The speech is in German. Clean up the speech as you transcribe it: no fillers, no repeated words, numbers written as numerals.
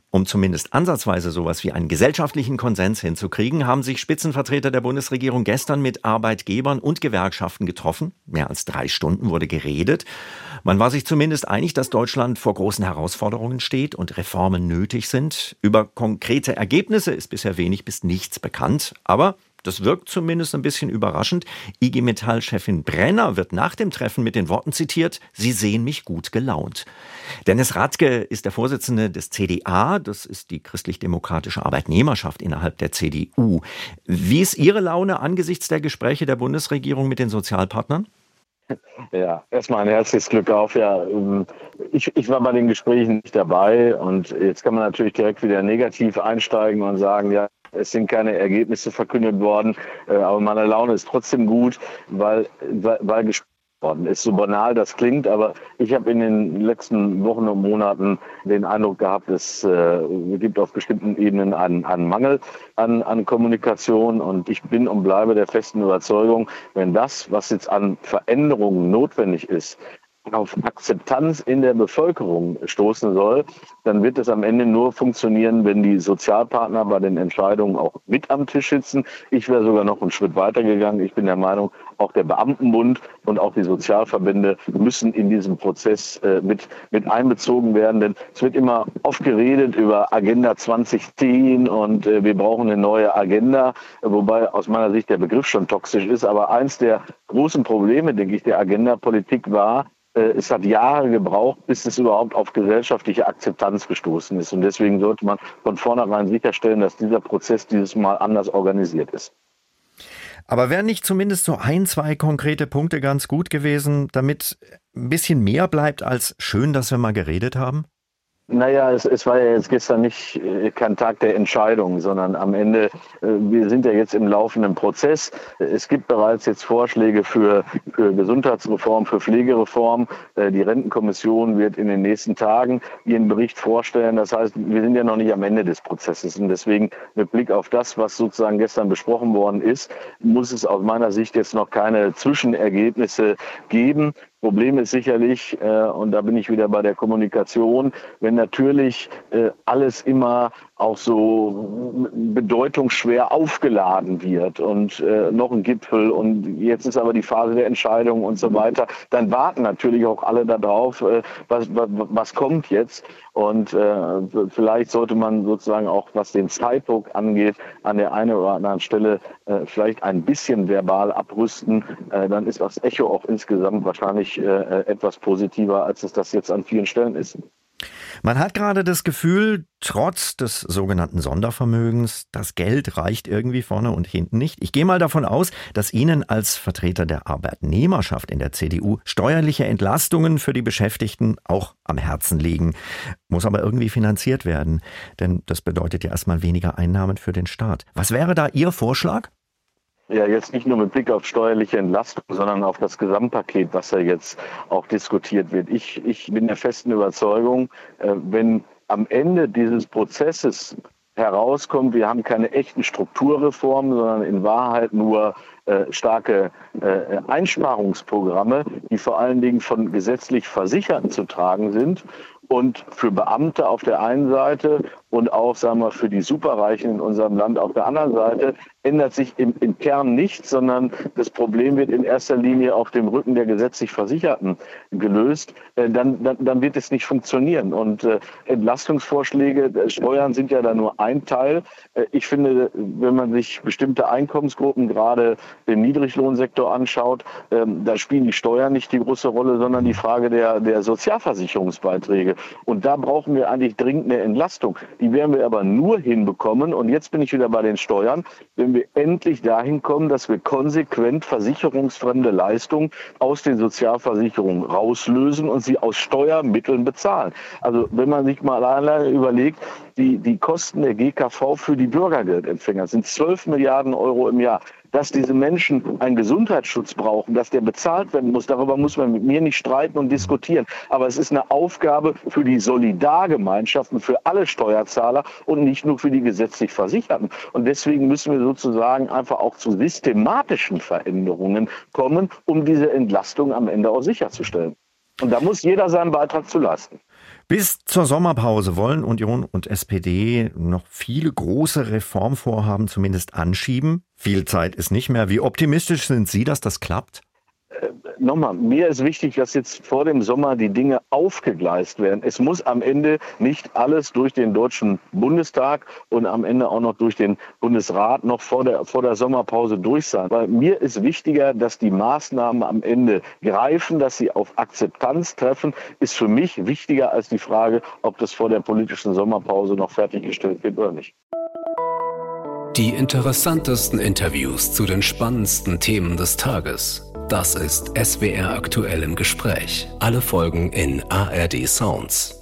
Um zumindest ansatzweise sowas wie einen gesellschaftlichen Konsens hinzukriegen, haben sich Spitzenvertreter der Bundesregierung gestern mit Arbeitgebern und Gewerkschaften getroffen. Mehr als 3 Stunden wurde geredet. Man war sich zumindest einig, dass Deutschland vor großen Herausforderungen steht und Reformen nötig sind. Über konkrete Ergebnisse ist bisher wenig bis nichts bekannt. Aber das wirkt zumindest ein bisschen überraschend. IG Metall-Chefin Brenner wird nach dem Treffen mit den Worten zitiert: Sie sehen mich gut gelaunt. Dennis Radke ist der Vorsitzende des CDA. Das ist die christlich-demokratische Arbeitnehmerschaft innerhalb der CDU. Wie ist Ihre Laune angesichts der Gespräche der Bundesregierung mit den Sozialpartnern? Ja, erstmal ein herzliches Glück auf. Ja, ich war bei den Gesprächen nicht dabei und jetzt kann man natürlich direkt wieder negativ einsteigen und sagen, ja, es sind keine Ergebnisse verkündet worden, aber meine Laune ist trotzdem gut, weil gesprochen worden ist. So banal das klingt, aber ich habe in den letzten Wochen und Monaten den Eindruck gehabt, es gibt auf bestimmten Ebenen einen Mangel an Kommunikation und ich bin und bleibe der festen Überzeugung, wenn das, was jetzt an Veränderungen notwendig ist, auf Akzeptanz in der Bevölkerung stoßen soll, dann wird es am Ende nur funktionieren, wenn die Sozialpartner bei den Entscheidungen auch mit am Tisch sitzen. Ich wäre sogar noch einen Schritt weiter gegangen. Ich bin der Meinung, auch der Beamtenbund und auch die Sozialverbände müssen in diesen Prozess mit einbezogen werden. Denn es wird immer oft geredet über Agenda 2010 und wir brauchen eine neue Agenda, wobei aus meiner Sicht der Begriff schon toxisch ist. Aber eins der großen Probleme, denke ich, der Agenda-Politik war, es hat Jahre gebraucht, bis es überhaupt auf gesellschaftliche Akzeptanz gestoßen ist. Und deswegen sollte man von vornherein sicherstellen, dass dieser Prozess dieses Mal anders organisiert ist. Aber wären nicht zumindest so 1, 2 konkrete Punkte ganz gut gewesen, damit ein bisschen mehr bleibt als schön, dass wir mal geredet haben? Naja, es war ja jetzt gestern nicht kein Tag der Entscheidung, sondern am Ende, wir sind ja jetzt im laufenden Prozess. Es gibt bereits jetzt Vorschläge für Gesundheitsreform, für Pflegereform. Die Rentenkommission wird in den nächsten Tagen ihren Bericht vorstellen. Das heißt, wir sind ja noch nicht am Ende des Prozesses. Und deswegen mit Blick auf das, was sozusagen gestern besprochen worden ist, muss es aus meiner Sicht jetzt noch keine Zwischenergebnisse geben. Problem ist sicherlich, und da bin ich wieder bei der Kommunikation, wenn natürlich alles immer auch so bedeutungsschwer aufgeladen wird und noch ein Gipfel und jetzt ist aber die Phase der Entscheidung und so weiter, dann warten natürlich auch alle darauf, was kommt jetzt. Und vielleicht sollte man sozusagen auch, was den Zeitdruck angeht, an der einen oder anderen Stelle vielleicht ein bisschen verbal abrüsten. Dann ist das Echo auch insgesamt wahrscheinlich etwas positiver, als es das jetzt an vielen Stellen ist. Man hat gerade das Gefühl, trotz des sogenannten Sondervermögens, das Geld reicht irgendwie vorne und hinten nicht. Ich gehe mal davon aus, dass Ihnen als Vertreter der Arbeitnehmerschaft in der CDU steuerliche Entlastungen für die Beschäftigten auch am Herzen liegen. Muss aber irgendwie finanziert werden, denn das bedeutet ja erstmal weniger Einnahmen für den Staat. Was wäre da Ihr Vorschlag? Ja, jetzt nicht nur mit Blick auf steuerliche Entlastung, sondern auf das Gesamtpaket, was ja jetzt auch diskutiert wird. Ich bin der festen Überzeugung, wenn am Ende dieses Prozesses herauskommt, wir haben keine echten Strukturreformen, sondern in Wahrheit nur starke Einsparungsprogramme, die vor allen Dingen von gesetzlich Versicherten zu tragen sind und für Beamte auf der einen Seite und auch, sagen wir, für die Superreichen in unserem Land auf der anderen Seite ändert sich im Kern nichts, sondern das Problem wird in erster Linie auf dem Rücken der gesetzlich Versicherten gelöst. Dann wird es nicht funktionieren. Und Entlastungsvorschläge, Steuern sind ja da nur ein Teil. Ich finde, wenn man sich bestimmte Einkommensgruppen, gerade den Niedriglohnsektor anschaut, da spielen die Steuern nicht die große Rolle, sondern die Frage der Sozialversicherungsbeiträge. Und da brauchen wir eigentlich dringend eine Entlastung. Die werden wir aber nur hinbekommen, und jetzt bin ich wieder bei den Steuern, wenn wir endlich dahin kommen, dass wir konsequent versicherungsfremde Leistungen aus den Sozialversicherungen rauslösen und sie aus Steuermitteln bezahlen. Also wenn man sich mal alleine überlegt, die Kosten der GKV für die Bürgergeldempfänger sind 12 Milliarden Euro im Jahr. Dass diese Menschen einen Gesundheitsschutz brauchen, dass der bezahlt werden muss, darüber muss man mit mir nicht streiten und diskutieren. Aber es ist eine Aufgabe für die Solidargemeinschaften, für alle Steuerzahler und nicht nur für die gesetzlich Versicherten. Und deswegen müssen wir sozusagen einfach auch zu systematischen Veränderungen kommen, um diese Entlastung am Ende auch sicherzustellen. Und da muss jeder seinen Beitrag zu leisten. Bis zur Sommerpause wollen Union und SPD noch viele große Reformvorhaben zumindest anschieben. Viel Zeit ist nicht mehr. Wie optimistisch sind Sie, dass das klappt? Nochmal, mir ist wichtig, dass jetzt vor dem Sommer die Dinge aufgegleist werden. Es muss am Ende nicht alles durch den Deutschen Bundestag und am Ende auch noch durch den Bundesrat noch vor der Sommerpause durch sein. Weil mir ist wichtiger, dass die Maßnahmen am Ende greifen, dass sie auf Akzeptanz treffen, ist für mich wichtiger als die Frage, ob das vor der politischen Sommerpause noch fertiggestellt wird oder nicht. Die interessantesten Interviews zu den spannendsten Themen des Tages. Das ist SWR aktuell im Gespräch. Alle Folgen in ARD Sounds.